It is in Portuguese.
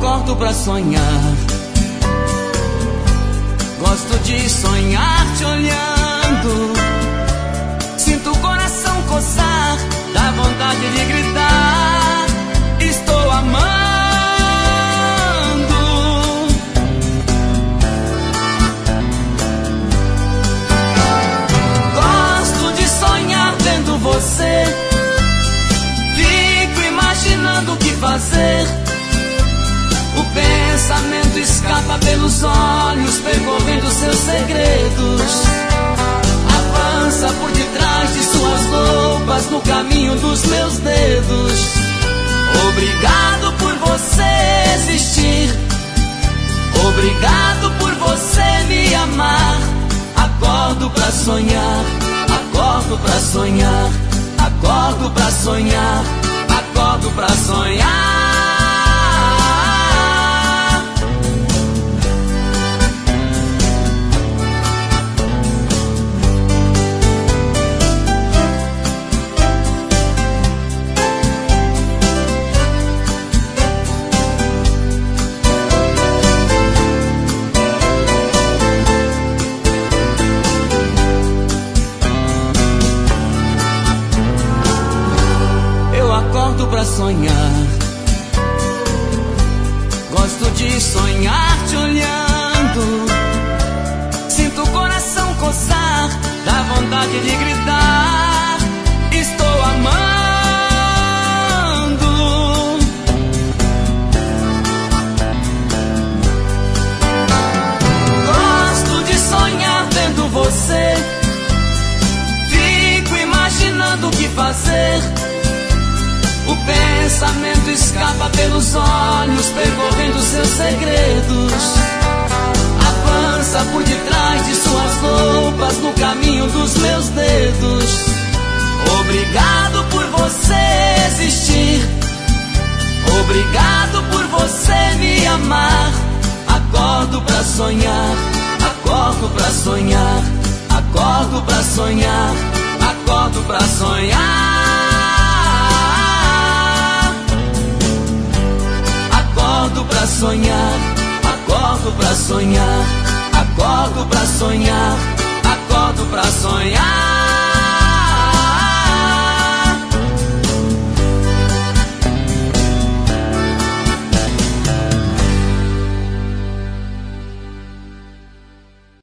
acordo pra sonhar. Gosto de sonhar te olhando. Sinto o coração coçar, dá vontade de gritar: estou amando. Gosto de sonhar vendo você. Fico imaginando o que fazer. O pensamento escapa pelos olhos, percorrendo seus segredos. Avança por detrás de suas roupas, no caminho dos meus dedos. Obrigado por você existir. Obrigado por você me amar. Acordo pra sonhar, acordo pra sonhar, acordo pra sonhar, acordo pra sonhar. Acordo pra sonhar. Gosto de sonhar te olhando. Sinto o coração coçar, dá vontade de gritar: estou amando. Gosto de sonhar vendo você. Fico imaginando o que fazer. O pensamento escapa pelos olhos, percorrendo seus segredos. Avança por detrás de suas roupas, no caminho dos meus dedos. Obrigado por você existir. Obrigado por você me amar. Acordo pra sonhar, acordo pra sonhar, acordo pra sonhar, acordo pra sonhar. Acordo pra sonhar, acordo pra sonhar, acordo pra sonhar.